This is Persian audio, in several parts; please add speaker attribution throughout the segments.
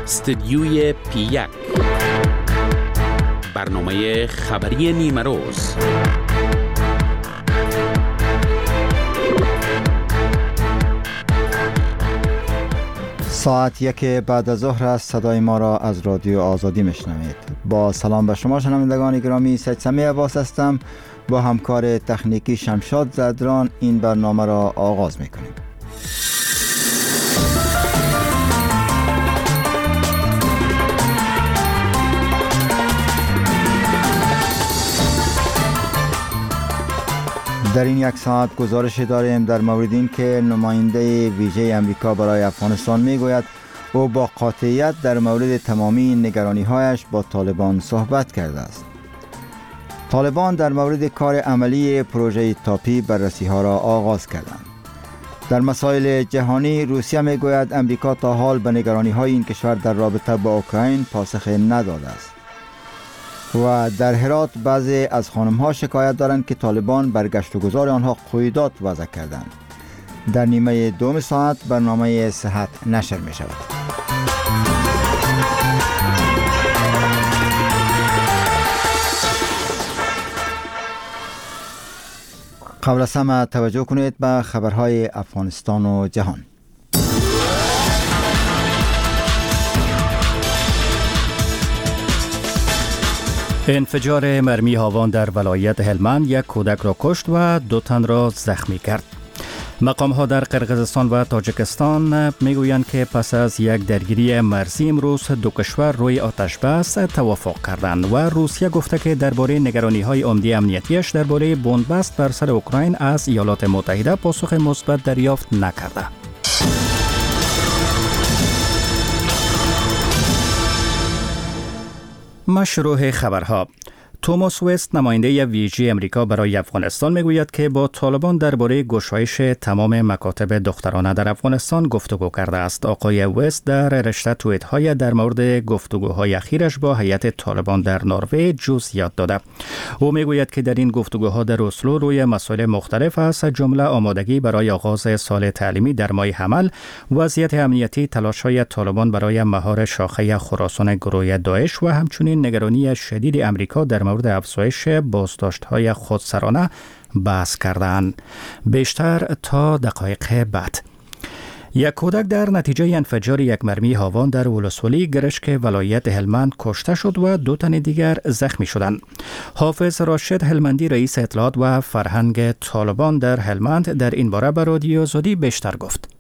Speaker 1: استدیوی پی1 برنامه خبری نیمه روز.
Speaker 2: ساعت 1 بعد از ظهر است. صدای ما را از رادیو آزادی میشنوید. با سلام به شما شنوندگان گرامی، سید سمی عباس هستم. با همکار تکنیکی شمشاد زدران این برنامه را آغاز میکنیم. در این یک ساعت گزارش داریم در مورد این که نماینده ویژه امریکا برای افغانستان میگوید او با قاطعیت در مورد تمامی نگرانی‌هایش با طالبان صحبت کرده است. طالبان در مورد کار عملی پروژه تاپی بررسی‌ها را آغاز کردند. در مسائل جهانی روسیه میگوید امریکا تا حال به نگرانی‌های این کشور در رابطه با اوکراین پاسخ نداده است. و در هرات بعضی از خانم‌ها شکایت دارند که طالبان بر گشت و گذار آنها قیودات وضع کردند. در نیمه دوم ساعت برنامه صحت نشر می شود. قبل از همه توجه کنید به خبرهای افغانستان و جهان.
Speaker 3: انفجار مرمی هاوان در ولایت هلمند یک کودک را کشت و 2 تن را زخمی کرد. مقام‌ها در قرقیزستان و تاجیکستان میگویند که پس از یک درگیری مرزی امروز 2 کشور روی آتش بس توافق کردند و روسیه گفته که درباره نگرانی‌های عمده امنیتیش درباره بمبست بر سر اوکراین از ایالات متحده پاسخ مثبت دریافت نکرده. مشروع خبرها. توماس وست نماینده ویژه امریکا برای افغانستان میگوید که با طالبان درباره گشایش تمام مکاتب دخترانه در افغانستان گفتگو کرده است. آقای وست در رشته توییت‌های در مورد گفتگوهای اخیرش با هیئت طالبان در نروژ جزئیات داده. او میگوید که در این گفتگوها در اسلو روی مسائل مختلف است، جمله آمادگی برای آغاز سال تعلیمی در ماه حمل، وضعیت امنیتی، تلاش‌های طالبان برای مهار شاخه خراسان گروه داعش و همچنین نگرانی شدید امریکا در مورد افزایش بازداشت‌های خودسرانه بحث کردند. بیشتر تا دقایق بعد. یک کودک در نتیجه انفجار یک مرمی هاوان در ولسوالی گرشک ولایت هلمند کشته شد و 2 تن دیگر زخمی شدند. حافظ راشد هلمندی رئیس اطلاعات و فرهنگ طالبان در هلمند در این باره به رادیو آزادی بیشتر گفت.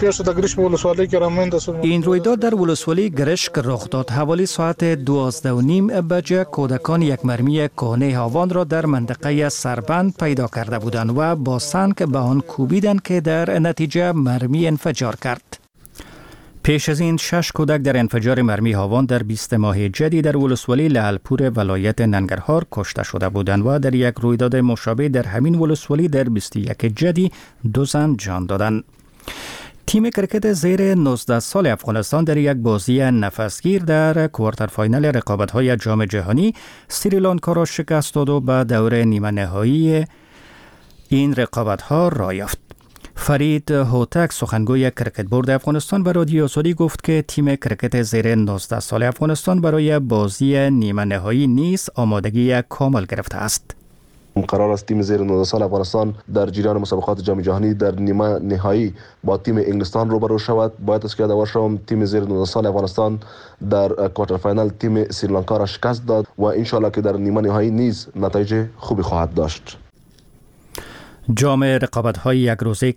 Speaker 3: این رویداد در ولسوالی گرشک رخ داد. حوالی ساعت 12:30 بجه کودکان یک مرمی کهنه هاوان را در منطقه سربند پیدا کرده بودند و با سنگ به آن کوبیدند که در نتیجه مرمی انفجار کرد. پیش از این 6 کودک در انفجار مرمی هاوان در 20 ماه جدی در ولسوالی لعلپور ولایت ننگرهار کشته شده بودند و در یک رویداد مشابه در همین ولسوالی در 21 جدی 2 زن جان دادند. تیم کرکت زیر 19 سال افغانستان در یک بازی نفسگیر در کوارتر فاینال رقابت‌های جام جهانی سریلانکا را شکست داد و به دور نیمه نهایی این رقابت‌ها راه یافت. فرید هوتک سخنگوی کرکت بورد افغانستان به رادیو آزادی گفت که تیم کرکت زیر 19 سال افغانستان برای بازی نیمه نهایی نیز آمادگی کامل گرفته است.
Speaker 4: قرار است تیم زیر 19 سال افغانستان در جریان مسابقات جام جهانی در نیمه نهایی با تیم انگلستان روبرو شود. باید از یادآور شوم تیم زیر 19 سال افغانستان در کوارتر فاینال تیم سریلانکا را شکست داد و ان شاء الله که در نیمه نهایی نیز نتایج خوبی خواهد داشت.
Speaker 3: جام رقابت‌های یک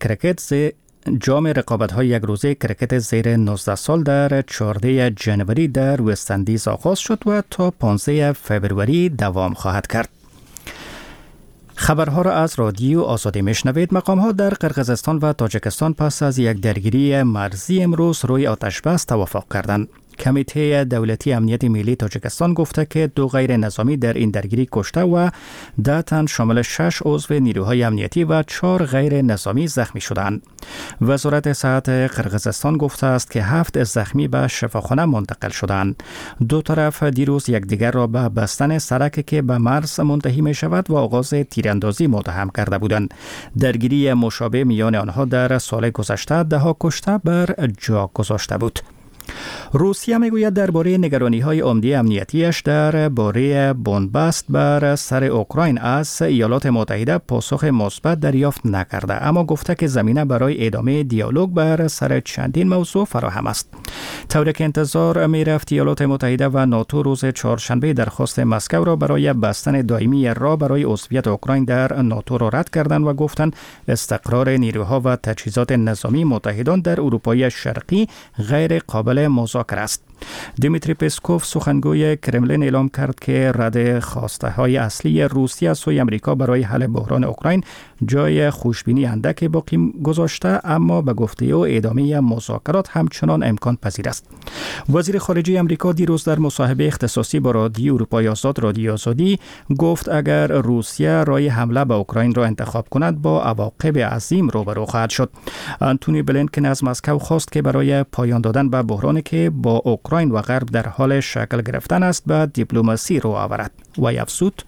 Speaker 3: روزه کرکت زیر 19 سال در 14 جنوری در وست اندیز آغاز شد و تا 15 فوریه دوام خواهد کرد. خبرها را از رادیو آزادی میشنوید. مقام‌ها در قرقیزستان و تاجیکستان پس از یک درگیری مرزی امروز روی آتش بس توافق کردند. کمیته دولتی امنیت ملی تاجیکستان گفته که 2 غیر نظامی در این درگیری کشته و 10 تن شامل 6 عضو نیروهای امنیتی و 4 غیر نظامی زخمی شدند. وزارت صحت قرقیزستان گفته است که 7 زخمی به شفاخانه منتقل شدند. 2 طرف دیروز یکدیگر را به بستن سرک که به مرز منتهی می شود و آغاز تیراندازی متهم کرده بودند. درگیری مشابه میان آنها در سال گذشته 10 کشته بر جا گذاشته بود. روسیه میگوید درباره نگرانی‌های عمده امنیتیش درباره بنبست بر سر اوکراین از ایالات متحده پاسخ مثبت دریافت نکرده، اما گفته که زمینه برای ادامه دیالوگ بر سر چندین موضوع فراهم است. طوری که انتظار میرفت ایالات متحده و ناتو روز چهارشنبه درخواست مسکو را برای بستن دائمی راه برای عضویت اوکراین در ناتو را رد کردند و گفتند استقرار نیروها و تجهیزات نظامی متحدان در اروپای شرقی غیر قابل مذاکره است. دیمیتری پسکوف سخنگوی کرملین اعلام کرد که رد خواسته های اصلی روسیه از سوی امریکا برای حل بحران اوکراین جای خوشبینی اندک باقی گذاشته، اما به گفته او ادامه مذاکرات همچنان امکان پذیر است. وزیر خارجه امریکا دیروز در مصاحبه اختصاصی با رادیو اروپای آزاد رادیو آزادی گفت اگر روسیه راه حمله به اوکراین را انتخاب کند با عواقب عظیم روبرو خواهد شد. آنتونی بلینکن از مسکو خواست که برای پایان دادن به بحرانی که با اوکراین و غرب در حال شکل گرفتن است به دیپلماسی رو آورد و افزود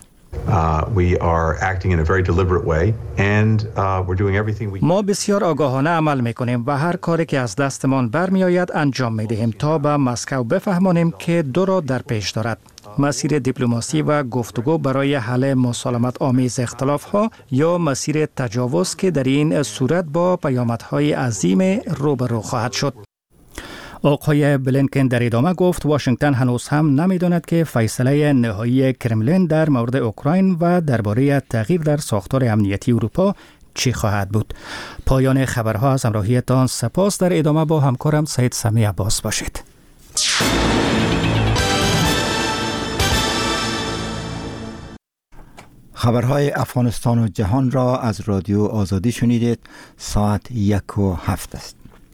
Speaker 3: ما بسیار آگاهانه عمل میکنیم و هر کاری که از دستمان برمیآید انجام میدهیم تا به مسکو بفهمانیم که دو راه در پیش دارد: مسیر دیپلماسی و گفتگو برای حل مسالمت آمیز اختلاف ها یا مسیر تجاوز که در این صورت با پیامدهای عظیم روبرو خواهد شد. آقای بلینکن در ادامه گفت واشنگتن هنوز هم نمیداند که فیصله نهایی کرملین در مورد اوکراین و درباره تغییر در ساختار امنیتی اروپا چی خواهد بود. پایان خبرها. از همراهیتان سپاس. در ادامه با همکارم سید سمی عباس باشید.
Speaker 2: خبرهای افغانستان و جهان را از رادیو آزادی شنیدید. ساعت 1:07 است.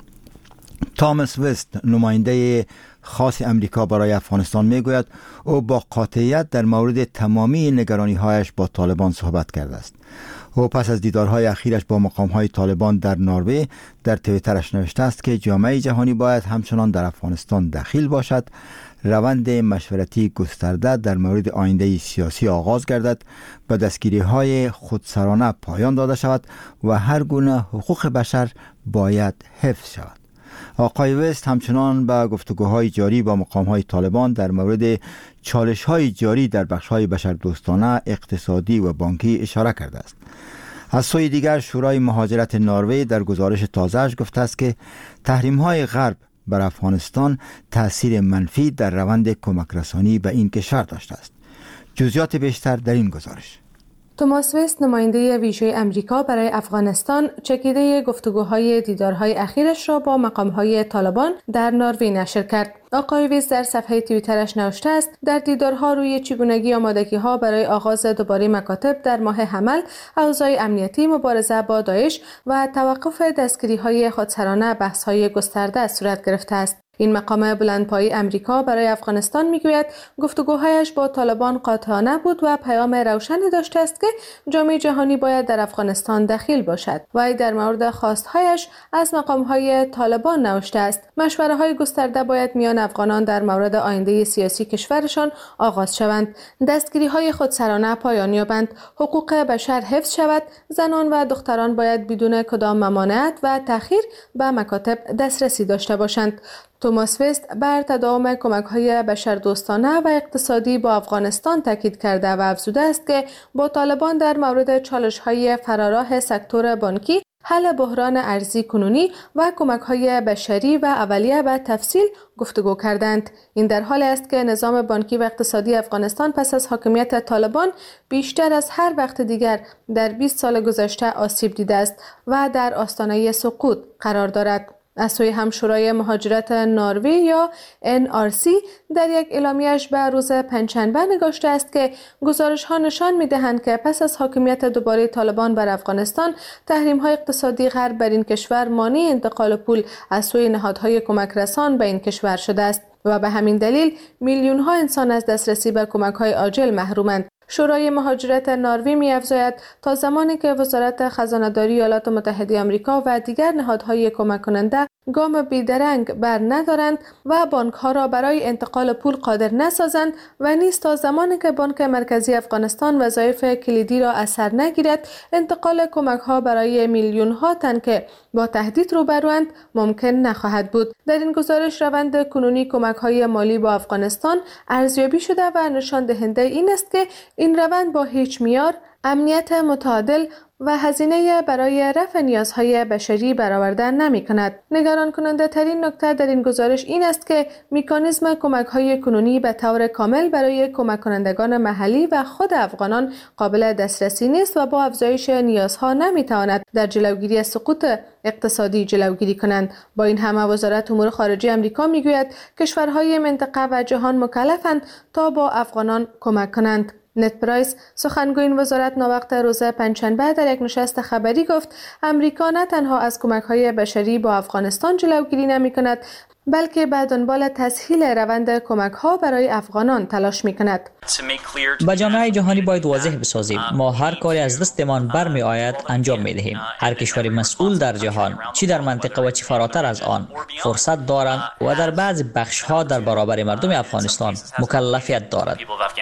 Speaker 2: تامس وست، نماینده خاص امریکا برای افغانستان، میگوید او با قاطعیت در مورد تمامی نگرانی‌هایش با طالبان صحبت کرده است. او پس از دیدارهای اخیرش با مقام‌های طالبان در نروژ در توییترش نوشته است که جامعه جهانی باید همچنان در افغانستان دخیل باشد، روند مشورتی گسترده در مورد آینده سیاسی آغاز گردد، به دستگیری‌های خودسرانه پایان داده شود و هر گونه حقوق بشر باید حفظ شود. آقای وست همچنان به گفتگوهای جاری با مقام‌های طالبان در مورد چالش‌های جاری در بخش‌های بشردوستانه، اقتصادی و بانکی اشاره کرده است. از سوی دیگر شورای مهاجرت نروژ در گزارش تازه‌اش گفته است که تحریم‌های غرب بر افغانستان تأثیر منفی در روند کمک رسانی به این کشور داشته است. جزئیات بیشتر در این گزارش.
Speaker 5: توماس وست، نماینده ویژه امریکا برای افغانستان، چکیده گفتگوهای دیدارهای اخیرش را با مقامهای طالبان در نروژ نشر کرد. آقای وست در صفحه توییترش نوشته است در دیدارها روی چگونگی آمادگی‌ها برای آغاز دوباره مکاتب در ماه حمل، اوضاع امنیتی، مبارزه با داعش و توقف دستگیری‌های خودسرانه بحث‌های گسترده صورت گرفته است. این مقام بلندپایه امریکا برای افغانستان میگوید گفتگوهایش با طالبان قاطعانه بود و پیام روشنی داشته است که جامعه جهانی باید در افغانستان دخیل باشد. وی در مورد خواستهایش از مقامهای طالبان نوشته است مشوره‌های گسترده باید میان افغانان در مورد آینده سیاسی کشورشان آغاز شوند، دستگیری‌های خودسرانه پایان یابند، حقوق بشر حفظ شود، زنان و دختران باید بدون کدام ممانعت و تأخیر به مکاتب دسترسی داشته باشند. توماس وست بر تداوم کمک‌های بشردوستانه و اقتصادی با افغانستان تاکید کرده و افزوده است که با طالبان در مورد چالش‌های فراراه سکتور بانکی، حل بحران ارزی کنونی و کمک‌های بشری و اولیه به تفصیل گفتگو کردند. این در حالی است که نظام بانکی و اقتصادی افغانستان پس از حاکمیت طالبان بیشتر از هر وقت دیگر در 20 سال گذشته آسیب دیده است و در آستانه سقوط قرار دارد. از سوی هم شورای مهاجرت نروژ یا NRC در یک اعلامیه‌اش به روز پنجشنبه نگاشته است که گزارش‌ها نشان می‌دهند که پس از حاکمیت دوباره طالبان بر افغانستان، تحریم‌های اقتصادی غرب بر این کشور مانع انتقال پول از سوی نهادهای کمک رسان به این کشور شده است و به همین دلیل میلیون‌ها انسان از دسترسی به کمک‌های عاجل محرومند. شورای مهاجرت نروژ می‌افزاید تا زمانی که وزارت خزانه‌داری ایالات متحده آمریکا و دیگر نهادهای کمک کننده گام بیدرنگ بر ندارند و بانک ها را برای انتقال پول قادر نسازند و نیز تا زمانی که بانک مرکزی افغانستان وظایف کلیدی را از سر نگیرد انتقال کمک ها برای میلیون ها تن که با تهدید روبروند ممکن نخواهد بود. در این گزارش روند کنونی کمک های مالی با افغانستان ارزیابی شده و نشان دهنده این است که این روند با هیچ معیار امنیت متعادل و هزینه برای رفع نیازهای بشری برآورده نمی‌کند. نگران کننده ترین نکته در این گزارش این است که مکانیزم کمک‌های کنونی به طور کامل برای کمک کنندگان محلی و خود افغانان قابل دسترسی نیست و با افزایش نیازها نمی‌تواند در جلوگیری از سقوط اقتصادی جلوگیری کنند. با این همه وزارت امور خارجه آمریکا می‌گوید کشورهای منطقه و جهان مکلفند تا با افغانان کمک کنند. نت پرایس سخنگوی این وزارت ناوقت روز پنجشنبه در یک نشست خبری گفت امریکا نه تنها از کمک‌های بشری با افغانستان جلوگیری نمی‌کند بلکه به دنبال تسهیل روند کمک‌ها برای افغانان تلاش می‌کند.
Speaker 6: با جامعه جهانی باید واضح بسازیم ما هر کاری از دستمان برمی آید انجام می‌دهیم. هر کشور مسئول در جهان چی در منطقه و چی فراتر از آن فرصت دارند و در بعضی بخش‌ها در برابر مردم افغانستان مکلفیت دارد.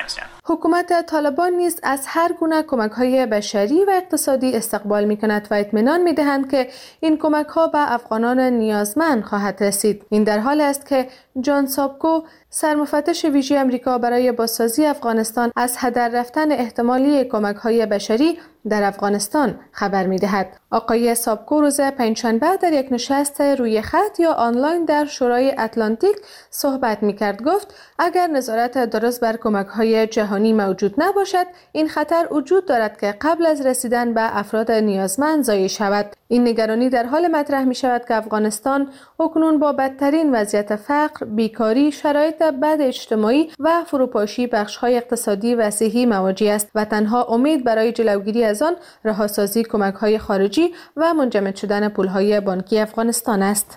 Speaker 5: حکومت طالبان نیز از هر گونه کمک‌های بشری و اقتصادی استقبال می‌کند و اطمینان می‌دهند که این کمک‌ها به افغانان نیازمند خواهد رسید. این در حال است که جان سابکو سرمفتش ویژه آمریکا برای بازسازی افغانستان از هدر رفتن احتمالی کمک‌های بشری در افغانستان خبر می‌دهد. آقای سابکو روز پنجشنبه در یک نشست روی خط یا آنلاین در شورای اتلانتیک صحبت می‌کرد. گفت اگر نظارت درست بر کمک‌های جهانی موجود نباشد این خطر وجود دارد که قبل از رسیدن به افراد نیازمند ضایع شود. این نگرانی در حال مطرح می‌شود که افغانستان اکنون با بدترین وضعیت فقر، بیکاری، شرایط بد اجتماعی و فروپاشی بخش‌های اقتصادی و صحی مواجه است و تنها امید برای جلوگیری از آن رهاسازی کمک‌های خارجی و منجمد شدن پول‌های بانکی افغانستان است.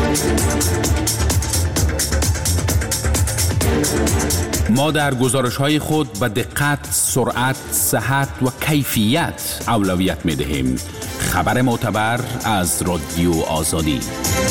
Speaker 1: ما در گزارش‌های خود به دقت، سرعت، صحت و کیفیت اولویت می‌دهیم. خبر معتبر از رادیو آزادی.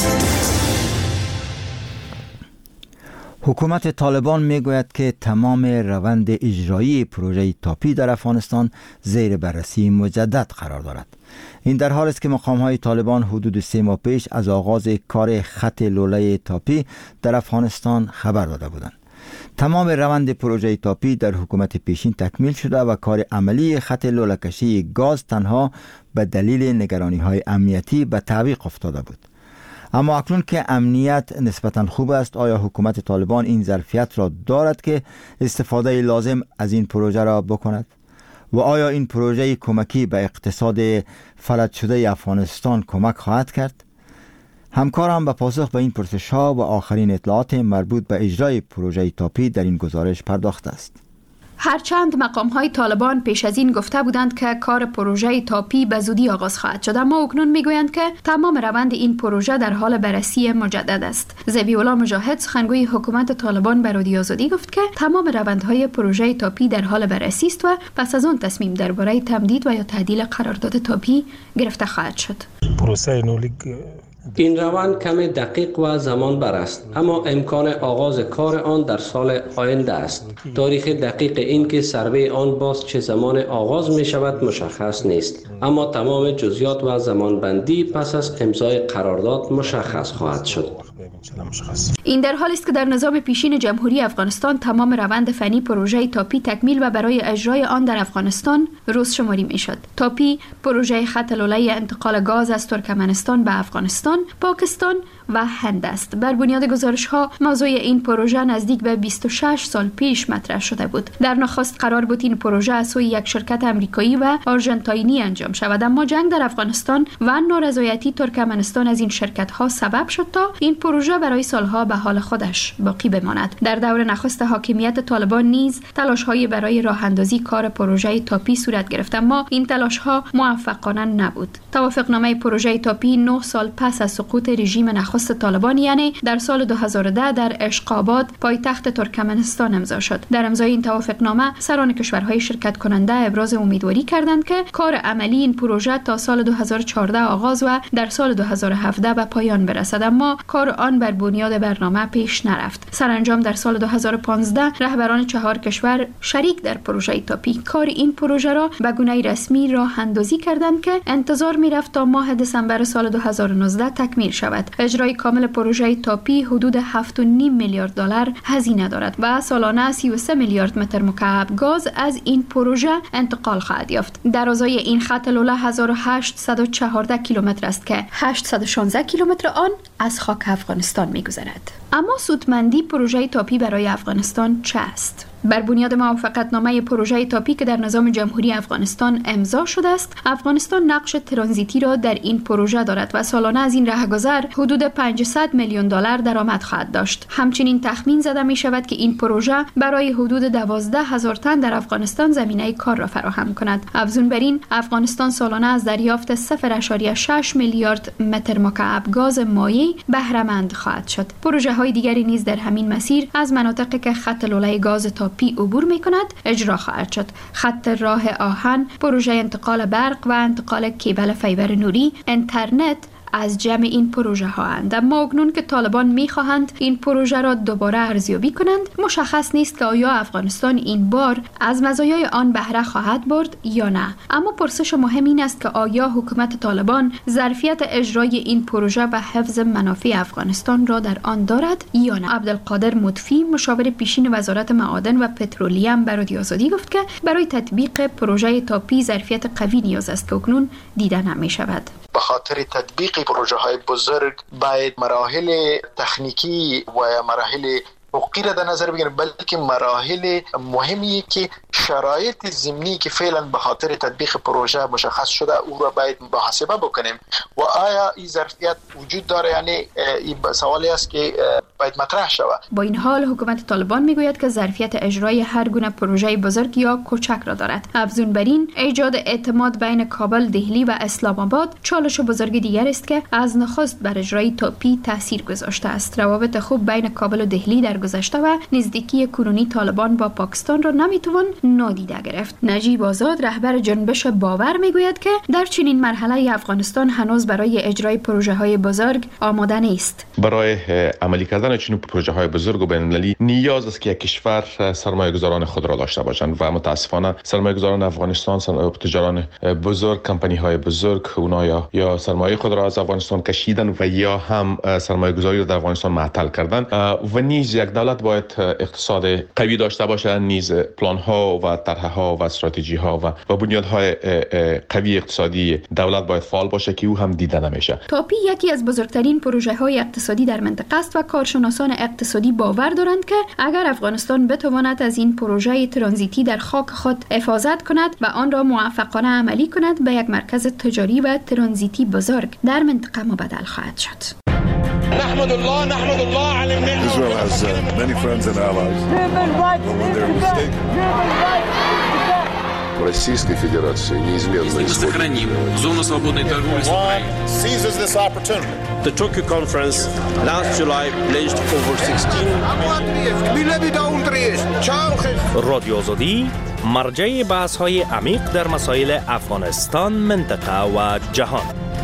Speaker 2: حکومت طالبان میگوید که تمام روند اجرایی پروژه تاپی در افغانستان زیر بررسی مجدد قرار دارد. این در حال است که مقام‌های طالبان حدود 3 ماه پیش از آغاز کار خط لوله تاپی در افغانستان خبر داده بودند. تمام روند پروژه تاپی در حکومت پیشین تکمیل شده و کار عملی خط لوله کشی گاز تنها به دلیل نگرانی‌های امنیتی به تعویق افتاده بود. اما اکنون که امنیت نسبتاً خوب است، آیا حکومت طالبان این ظرفیت را دارد که استفاده لازم از این پروژه را بکند؟ و آیا این پروژه کمکی به اقتصاد فلج شده افغانستان کمک خواهد کرد؟ همکارم به پاسخ به این پرسش‌ها و آخرین اطلاعات مربوط به اجرای پروژه تاپی در این گزارش پرداخته است.
Speaker 7: هرچند مقام‌های طالبان پیش از این گفته بودند که کار پروژه تاپی به زودی آغاز خواهد شد، اما اکنون میگویند که تمام روند این پروژه در حال بررسی مجدد است. ذبیح‌الله مجاهد سخنگوی حکومت طالبان به رادیو آزادی گفت که تمام روندهای پروژه تاپی در حال بررسی است و پس از آن تصمیم درباره تمدید و یا تعدیل قرارداد تاپی گرفته خواهد شد.
Speaker 8: پروسه نولیگ
Speaker 9: این روند کمی دقیق و زمان بر است، اما امکان آغاز کار آن در سال آینده است. تاریخ دقیق این که سروی آن باز چه زمان آغاز می شود مشخص نیست، اما تمام جزئیات و زمانبندی پس از امضای قرارداد مشخص خواهد شد.
Speaker 7: این در حالی است که در نظام پیشین جمهوری افغانستان تمام روند فنی پروژه تاپی تکمیل و برای اجرای آن در افغانستان روز شماری می شد. تاپی پروژه خط لوله انتقال گاز از ترکمنستان به افغانستان، پاکستان و هند است. بر بنیاد گزارش‌ها موضوع این پروژه نزدیک به 26 سال پیش مطرح شده بود. در نخست قرار بود این پروژه از سوی یک شرکت آمریکایی و آرژانتینی انجام شود، اما جنگ در افغانستان و نارضایتی ترکمنستان از این شرکت‌ها سبب شد تا این پروژه برای سالها به حال خودش باقی بماند. در دور نخست حاکمیت طالبان نیز تلاش‌هایی برای راه اندازی کار پروژه تاپی صورت گرفت، اما این تلاش‌ها موفقانه نبود. توافقنامه پروژه تاپی 9 سال پس پس از سقوط رژیم نخست طالبان، یعنی در سال 2010 در اشقاباد پایتخت ترکمنستان امضا شد. در امضای این توافقنامه سران کشورهای شرکت کننده ابراز امیدواری کردند که کار عملی این پروژه تا سال 2014 آغاز و در سال 2017 به پایان برسد، اما کار آن بر بنیاد برنامه پیش نرفت. سرانجام در سال 2015 رهبران 4 کشور شریک در پروژه تاپی کار این پروژه را به گونه رسمی راه اندازی کردند که انتظار می‌رفت تا ماه دسامبر سال 2019 تکمیل شود. اجرای کامل پروژه تاپی حدود 7.5 میلیارد دلار هزینه دارد و سالانه 33 میلیارد متر مکعب گاز از این پروژه انتقال خواهد یافت. درازای این خط لوله 1814 کیلومتر است که 816 کیلومتر آن از خاک افغانستان می‌گذرد. اما سودمندی پروژه تاپی برای افغانستان چه است؟ بر بنیاد موافقتنامه پروژه تاپی که در نظام جمهوری افغانستان امضا شده است، افغانستان نقش ترانزیتی را در این پروژه دارد و سالانه از این رهگذر حدود 500 میلیون دلار درآمد خواهد داشت. همچنین تخمین زده می شود که این پروژه برای حدود 12,000 تن در افغانستان زمینه کار را فراهم کند. افزون بر این، افغانستان سالانه از دریافت 0.6 میلیارد متر مکعب گاز مایع بهره مند خواهد شد. پروژه های دیگری نیز در همین مسیر از مناطقی که خط لوله گاز تاپی عبور می کند اجرا خواهد شد. خط راه آهن، پروژه انتقال برق و انتقال کیبل فیبر نوری، اینترنت از جمع این پروژه ها اند. اما اکنون که طالبان میخواهند این پروژه را دوباره ارزیابی کنند، مشخص نیست که آیا افغانستان این بار از مزایای آن بهره خواهد برد یا نه. اما پرسش مهم این است که آیا حکومت طالبان ظرفیت اجرای این پروژه و حفظ منافع افغانستان را در آن دارد یا نه. عبدالقادر مطفی، مشاور پیشین وزارت معادن و پترولیم، به رادیو آزادی گفت که برای تطبیق پروژه تاپی ظرفیت قوی نیاز است که اکنون دیده نمی شود.
Speaker 8: به خاطر تطبیق پروژه های بزرگ باید مراحل تکنیکی و مراحل حقوقی را در نظر بگیریم، بلکه مراحل مهمی که شرایط ضمنی که فعلا به خاطر تطبیق پروژه مشخص شده او را باید محاسبه بکنیم و آیا این ظرفیت وجود داره، یعنی این سوالی است که باید مطرح شود.
Speaker 7: با این حال حکومت طالبان میگوید که ظرفیت اجرای هر گونه پروژه بزرگ یا کوچک را دارد. افزون بر این، ایجاد اعتماد بین کابل، دهلی و اسلام آباد چالش بزرگ دیگر است که از نخست بر اجرای تاپی تاثیر گذاشته است. روابط خوب بین کابل و دهلی در گذشته و نزدیکی کنونی طالبان با پاکستان را نمیتوان نادیده گرفت. نجیب آزاد، رهبر جنبش باور، میگوید که در چنین مرحله افغانستان هنوز برای اجرای پروژه های بزرگ آماده نیست.
Speaker 10: برای عملی کردن چنین پروژه های بزرگ و بین‌المللی نیاز است که یک کشور سرمایه‌گذاران خود را داشته باشند و متاسفانه سرمایه‌گذاران افغانستان، تجاران بزرگ، کمپانی های بزرگ، اونا یا سرمایه خود را از افغانستان کشیدن و یا هم سرمایه‌گذاری را در افغانستان معطل کردن و نیز یک دولت باید اقتصاد قوی داشته باشه، نیز پلان ها و طرح ها و استراتژی ها و بنیادهای قوی اقتصادی دولت باید فعال باشه که او هم دیده نمیشه.
Speaker 7: تاپی یکی از بزرگترین پروژه های اقتصادی در منطقه است و کارشناسان اقتصادی باور دارند که اگر افغانستان بتواند از این پروژه ترانزیتی در خاک خود حفاظت کند و آن را موفقانه عملی کند، به یک مرکز تجاری و ترانزیتی بزرگ در منطقه مبدل خواهد شد.
Speaker 11: نحمد الله على النعمة. Israel has many friends and allies. When they're mistaken.
Speaker 12: Российской Федерации неизменно
Speaker 13: сохраним зону свободной торговли с Украиной.
Speaker 11: Seizes this opportunity.
Speaker 14: The Tokyo conference last July pledged over 16
Speaker 15: رادیو آزادی، مرجع بحث‌های عمیق در مسائل افغانستان، منطقه و جهان.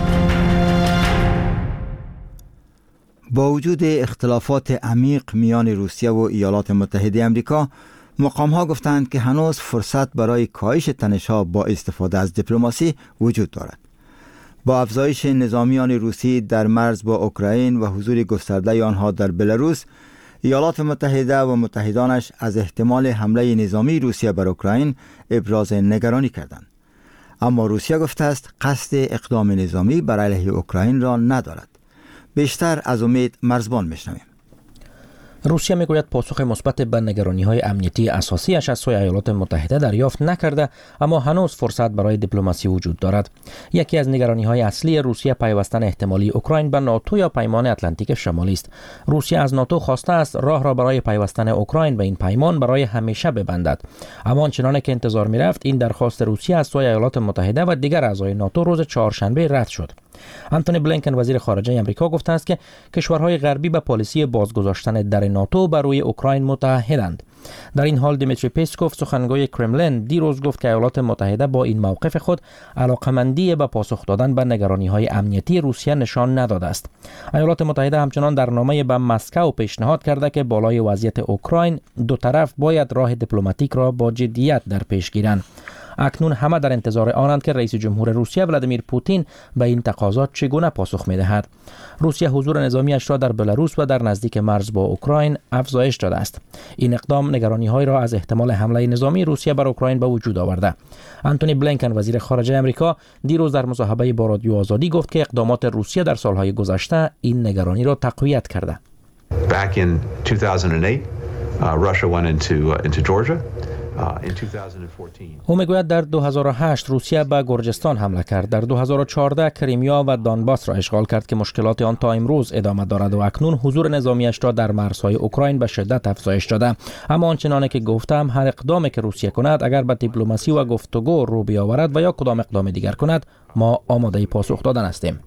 Speaker 2: با وجود اختلافات عمیق میان روسیه و ایالات متحده آمریکا، مقام‌ها گفتند که هنوز فرصت برای کاهش تنش‌ها با استفاده از دیپلماسی وجود دارد. با افزایش نظامیان روسی در مرز با اوکراین و حضور گسترده آنها در بلاروس، ایالات متحده و متحدانش از احتمال حمله نظامی روسیه بر اوکراین ابراز نگرانی کردند. اما روسیه گفته است قصد اقدام نظامی بر علیه اوکراین را ندارد. بیشتر از امید مرزبان میشنویم.
Speaker 16: روسیه میگوید پاسخ مثبت به نگرانی‌های امنیتی اساسیش از سوی ایالات متحده دریافت نکرده، اما هنوز فرصت برای دیپلماسی وجود دارد. یکی از نگرانی‌های اصلی روسیه پیوستن احتمالی اوکراین به ناتو یا پیمان اتلانتیک شمالی است. روسیه از ناتو خواسته است راه را برای پیوستن اوکراین به این پیمان برای همیشه ببندد. اما آنچنان که انتظار می‌رفت، این درخواست روسیه از سوی ایالات متحده و دیگر اعضای ناتو روز چهارشنبه رد شد. آنتونی بلینکن وزیر خارجه آمریکا گفته است که کشورهای غربی به پالیسی بازگذاشتن در ناتو بر روی اوکراین متحدند. در این حال دیمیتری پیسکوف سخنگوی کرملین دیروز گفت که ایالات متحده با این موقف خود علاقمندی به پاسخ دادن به نگرانی‌های امنیتی روسیه نشان نداده است. ایالات متحده همچنان در نامه به مسکو پیشنهاد کرده که بالای وضعیت اوکراین دو طرف باید راه دیپلماتیک را با جدیت در پیش گیرند. اکنون همه در انتظار آنند که رئیس جمهور روسیه ولادیمیر پوتین به این تقاضا چگونه پاسخ می‌دهد. روسیه حضور نظامیش را در بلاروس و در نزدیک مرز با اوکراین افزایش داده است. این اقدام نگرانی‌های را از احتمال حمله نظامی روسیه بر اوکراین به وجود آورده. آنتونی بلینکن وزیر خارجه آمریکا دیروز در مصاحبه با رادیو آزادی گفت که اقدامات روسیه در سالهای گذشته این نگرانی را تقویت کرده.
Speaker 17: Back in 2008, Russia went into Georgia.
Speaker 16: او میگوید در 2008 روسیه به گرجستان حمله کرد. در 2014 کریمیا و دانباس را اشغال کرد که مشکلات آن تا امروز ادامه دارد و اکنون حضور نظامیش را در مرزهای اوکراین به شدت افزایش داده. اما آنچنانه که گفتم هر اقدامی که روسیه کند اگر به دیپلماسی و گفتگو رو بیاورد و یا کدام اقدام دیگر کند ما آماده پاسخ دادن هستیم.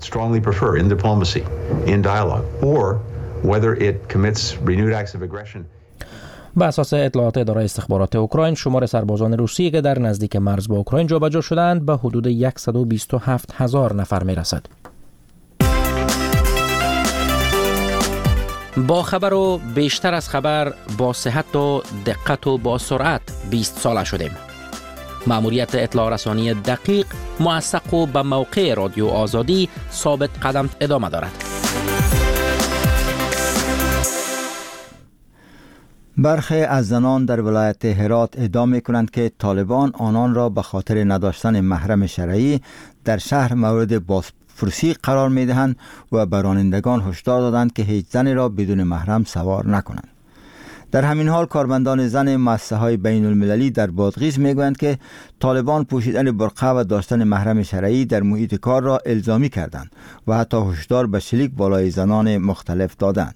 Speaker 16: به اساس اطلاعات اداره استخبارات اوکراین شمار سربازان روسی که در نزدیک مرز با اوکراین جابجا شدند به حدود 127,000 نفر میرسد. با خبر و بیشتر از خبر با صحت و دقت و با سرعت 20 ساله شدیم. مأموریت اطلاع رسانی دقیق، موثق و به موقع رادیو آزادی ثابت قدم ادامه دارد.
Speaker 2: برخی از زنان در ولایت هرات ادعا می‌کنند که طالبان آنان را به خاطر نداشتن محرم شرعی در شهر مورد بازپرسی قرار می‌دهند و به رانندگان هشدار دادند که هیچ زنی را بدون محرم سوار نکنند. در همین حال کارمندان زن مؤسسه‌های بین‌المللی در بادغیس می‌گویند که طالبان پوشیدن برقع و داشتن محرم شرعی در محیط کار را الزامی کردند و حتی هشدار به شلیک بالای زنان مختلف دادند.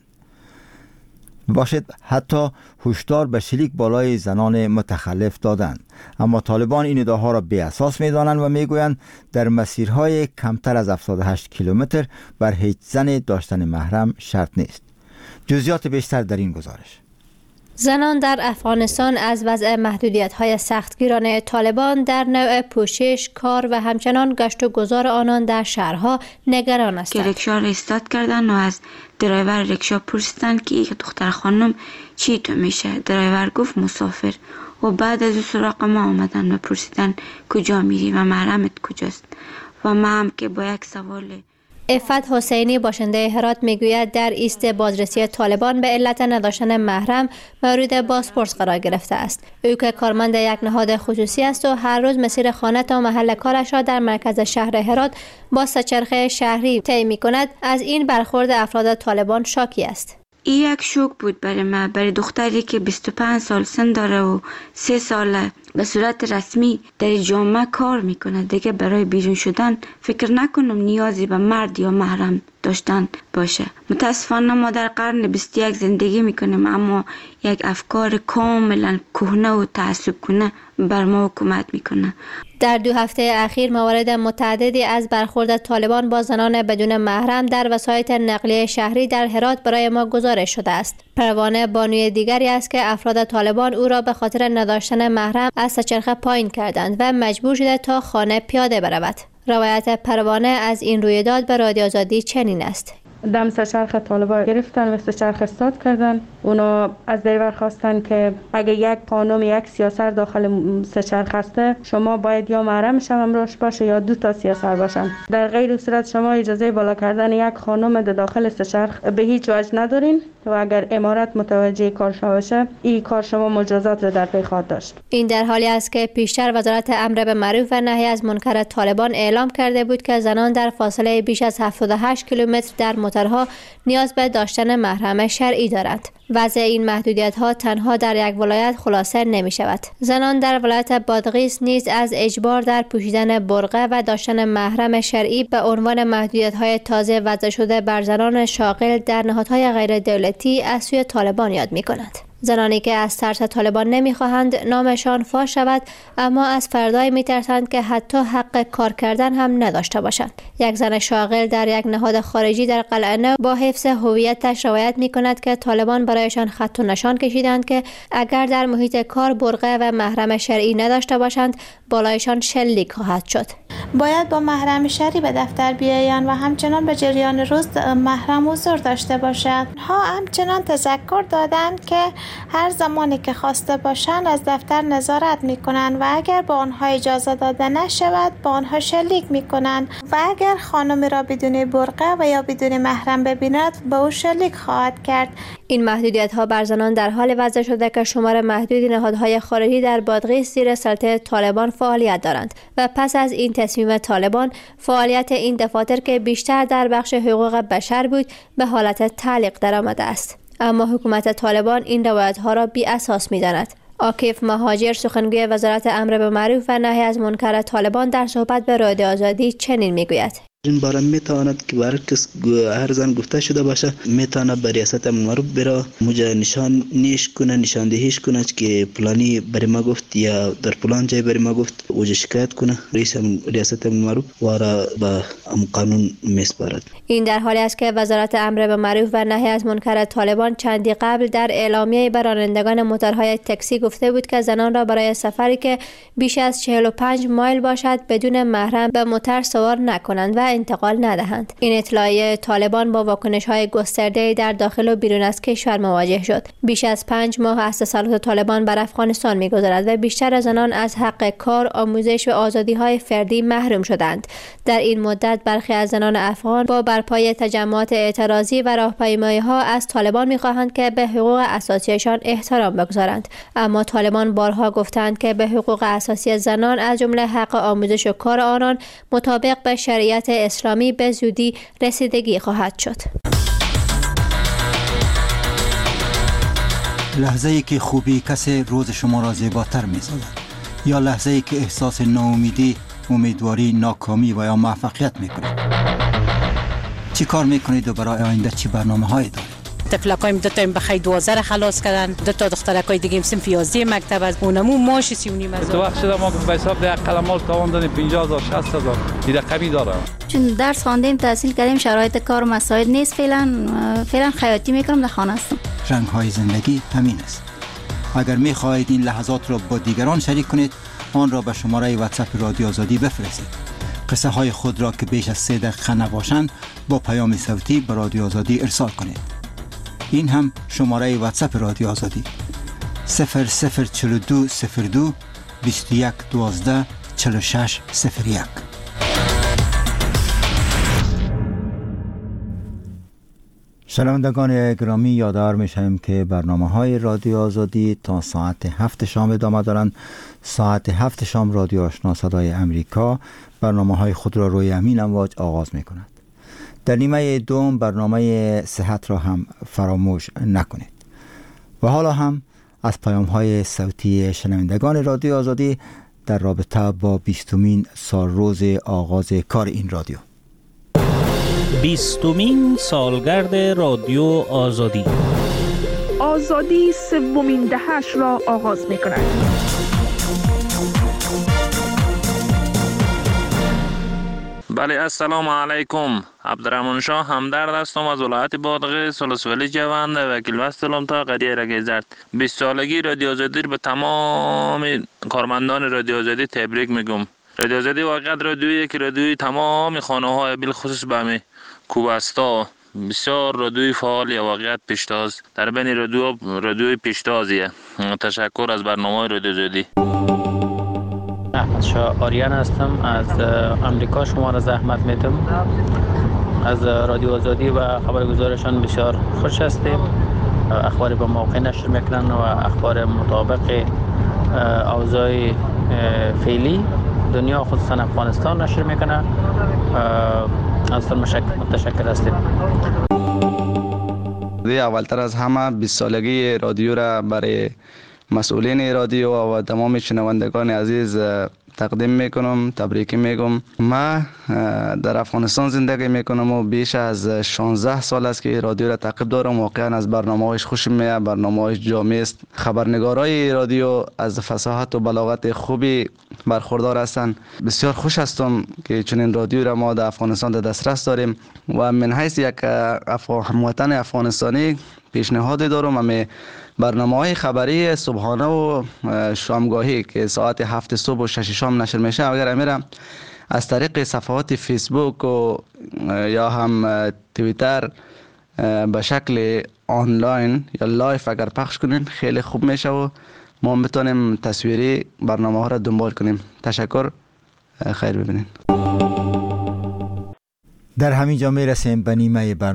Speaker 2: حتی هشدار به شلیک بالای زنان متخلف دادند. اما طالبان این ادعاها را بی اساس می‌دانند و میگویند در مسیرهای کمتر از 78 کیلومتر بر هیچ زن داشتن محرم شرط نیست. جزئیات بیشتر در این گزارش.
Speaker 18: زنان در افغانستان از وضع محدودیت‌های سختگیرانه طالبان در نوع پوشش، کار و همچنان گشت و گذار آنان در شهرها نگران هستند.
Speaker 19: که رکشا را استارت کردن و از درایور رکشا پرسیدن که یک دختر خانم چی تو میشه؟ درایور گفت مسافر. و بعد از سراغ ما آمدن و پرسیدن کجا میری و محرمت کجاست؟ و ما هم که با یک سوال.
Speaker 18: عفت حسینی باشنده هرات میگوید در ایست بازرسی طالبان به علت نداشتن محرم مورد بازپرس قرار گرفته است. او که کارمند یک نهاد خصوصی است و هر روز مسیر خانه تا محل کارش را در مرکز شهر هرات با سه‌چرخه شهری طی می‌کند، از این برخورد افراد طالبان شاکی است.
Speaker 19: این یک شوک بود برای ما، برای دختری که 25 سال سن داره و 3 سال به صورت رسمی در جامعه کار میکنه. دیگه برای بیرون شدن فکر نکنم نیازی به مرد یا محرم داشتن باشه. متاسفانه ما در قرن 21 زندگی میکنیم، اما یک افکار کاملا کهنه و تعصب کنه بر ما حکومت میکنه.
Speaker 18: در 2 هفته اخیر موارد متعددی از برخورد طالبان با زنان بدون محرم در وسایط نقلیه شهری در هرات برای ما گزارش شده است. پروانه بانوی دیگری است که افراد طالبان او را به خاطر نداشتن محرم از سه‌چرخه پایین کردند و مجبور شده تا خانه پیاده برود. روایت پروانه از این رویداد به رادیو آزادی چنین است.
Speaker 20: دم سه‌چرخ طالبان گرفتن و سه‌چرخ استارت کردن. اونا از درایور خواستن که اگه یک خانم یک سیاسر داخل سه‌چرخ هسته، شما باید یا محرمش همراهش باشه یا 2 تا سیاسر باشن. در غیر صورت شما اجازه بالا کردن یک خانم در داخل سه‌چرخ به هیچ وجه ندارین و اگر امارت متوجه کار شما باشه، این کار شما مجازات رو در پی خواهد داشت.
Speaker 18: این در حالی است که پیشتر وزارت امر به معروف و نهی از منکر طالبان اعلام کرده بود که زنان در فاصله بیش از 78 کیلومتر در موتورها نیاز به داشتن محرم شرعی دارند. وضع این محدودیت‌ها تنها در یک ولایت خلاصه نمی شود. زنان در ولایت بادغیس نیز از اجبار در پوشیدن برقع و داشتن محرم شرعی به عنوان محدودیت‌های تازه وضع شده بر زنان شاغل در نهادهای غیر دولتی از سوی طالبان یاد می کنند. زنانی که از ترس طالبان نمیخواهند نامشان فاش شود، اما از فردایی میترسند که حتی حق کار کردن هم نداشته باشند. یک زن شاغل در یک نهاد خارجی در قلعه نو با حفظ هویتش روایت میکند که طالبان برایشان خط و نشان کشیدند که اگر در محیط کار برقه و محرم شرعی نداشته باشند بالایشان شلیک خواهد شد.
Speaker 21: باید با محرم شرعی به دفتر بیایند و همچنان به جریان روز محرم حضور داشته باشند. ها همچنان تذکر دادند که هر زمانی که خواسته باشند از دفتر نظارت میکنند و اگر به آنها اجازه داده نشود با آنها شلیک میکنند و اگر خانمی را بدون برقه و یا بدون محرم ببیند به او شلیک خواهد کرد.
Speaker 18: این محدودیت ها بر زنان در حال وضع شده که شمار محدودی نهادهای خارجی در بادغیس زیر سلطه طالبان فعالیت دارند و پس از این تصمیم طالبان فعالیت این دفاتر که بیشتر در بخش حقوق بشر بود به حالت تعلیق درآمده است. اما حکومت طالبان این روایت ها را بی اساس می داند. عاکف مهاجر سخنگوی وزارت امر به معروف و نهی از منکر طالبان در صحبت به رادیو آزادی چنین می گوید:
Speaker 22: این باره میتواند که برای کس هر زن گفته شده باشه میتواند به ریاست امر معروف بره موجه نشان نیش کنه، نشاندهیش کنه که پلانی بری ما گفت یا در پلان جای بری ما گفت اوجه شکایت کنه. ریاست امر معروف وارا به قانون میسپارد.
Speaker 18: این در حالی است که وزارت امر به معروف و نهی از منکر طالبان چندی قبل در اعلامیه به رانندگان موتورهای تاکسی گفته بود که زنان را برای سفری که بیش از 45 مایل باشد بدون محرم به موتور سوار نکنند و انتقال ندهند. این اطلاعیه طالبان با واکنش‌های گسترده‌ای در داخل و بیرون از کشور مواجه شد. بیش از 5 ماه از تسلط طالبان بر افغانستان می‌گذرد و بیشتر زنان از حق کار، آموزش و آزادی‌های فردی محروم شدند. در این مدت برخی از زنان افغان با برپای تجمعات اعتراضی و راهپیمایی‌ها از طالبان می‌خواهند که به حقوق اساسیشان احترام بگذارند. اما طالبان بارها گفتند که به حقوق اساسی زنان از جمله حق آموزش و کار آنان مطابق به شریعت اسلامی به زودی رسیدگی خواهد شد.
Speaker 2: لحظه‌ای که خوبی کسی روز شما را زیباتر می‌سازد یا لحظه‌ای که احساس ناامیدی، امیدواری، ناکامی و یا موفقیت می‌کنید. چی کار می‌کنید و برای آینده چی برنامه‌هایی دارید؟
Speaker 23: تفلکایم دو تا بخیر 12 خلاص کردن، دو تا دخترکای دیگه صنف 11 مکتب از اونمو ماش 39,000.
Speaker 24: تو وقت شده ما به حساب ده قلمال تاوان دادیم 50,000 60,000 این رقمی داره.
Speaker 25: چون درس خواندیم تحصیل کردیم شرایط کار و مساعد نیست، فعلا خیاطی میکنم در خانه هستم.
Speaker 2: رنگ‌های زندگی همین است. اگر می‌خواهید این لحظات را با دیگران شریک کنید آن را به شماره واتساپ رادیو آزادی بفرستید. قصه های خود را که بیش از 3 دقیقه نباشند با پیام صوتی به رادیو آزادی ارسال کنید. این هم شماره واتساپ رادیو آزادی 0042 02 21 12 46 01. شنوندگان گرامی، یادآور می‌شویم که برنامه‌های رادیو آزادی تا ساعت 7 شام ادامه دارند. ساعت 7 شام رادیو آشنا صدای امریکا برنامه‌های خود را روی همین امواج آغاز می‌کند. در نیمه دوم برنامه صحت را هم فراموش نکنید. و حالا هم از پیام‌های صوتی شنوندگان رادیو آزادی در رابطه با 20مین سالروز آغاز کار این رادیو.
Speaker 15: 20مین سالگرد رادیو آزادی.
Speaker 26: آزادی 3مین دهه‌اش را آغاز می‌کند.
Speaker 27: بله، السلام علیکم. عبدالرحمن شاه همدرد هستم از ولایت بادغیس، ولسوالی جوند، وکیل وستلم تا قریه رگیزرد. 20 سالگی رادیو آزادی به تمام کارمندان رادیو آزادی تبریک میگم. رادیو آزادی واقعا رادیویی که رادیوی تمام خانه‌های بالخصوص به همه کوبستا بسیار رادیوی فعالی واقعیت پیشتاز در بین رادیوی پیشتازیه. تشکر از برنامه رادیو آزادی.
Speaker 28: احمد شاه آریان هستم، از امریکا شما را زحمت میدم. از رادیو آزادی و خبرگزارشان بسیار خوش هستیم. اخبار به موقع نشر میکنن و اخبار مطابق اوضاع فعلی دنیا خصوصا افغانستان نشر میکنن. از متشکر هستیم.
Speaker 29: اولتر از همه 20 سالگی رادیو را برای مسئولین رادیو و تمام شنوندگان عزیز تقدیم میکنم، تبریک میگم. ما در افغانستان زندگی میکنم و بیش از 16 سال است که رادیو را تعقیب دارم. واقعا از برنامه‌هایش خوشم میاد، برنامه‌هایش جامع است. خبرنگارای رادیو از فصاحت و بلاغت خوبی برخوردار هستند. بسیار خوش هستم که چنین رادیو را ما در افغانستان در دسترس داریم و من حیث یک هموطن افغانستانی پیشنهاد دارم همه برنامه‌های خبری صبحانه و شامگاهی که ساعت 7 صبح و 6 شام نشر میشه، اگر امیرم از طریق صفحات فیسبوک و یا هم توییتر به شکل آنلاین یا لایف اگر پخش کنین خیلی خوب میشه و ما بتونیم تصویری برنامه ها را دنبال کنیم. تشکر، خیر ببینین.
Speaker 2: در همین جا میرسیم به نیمه برنامه.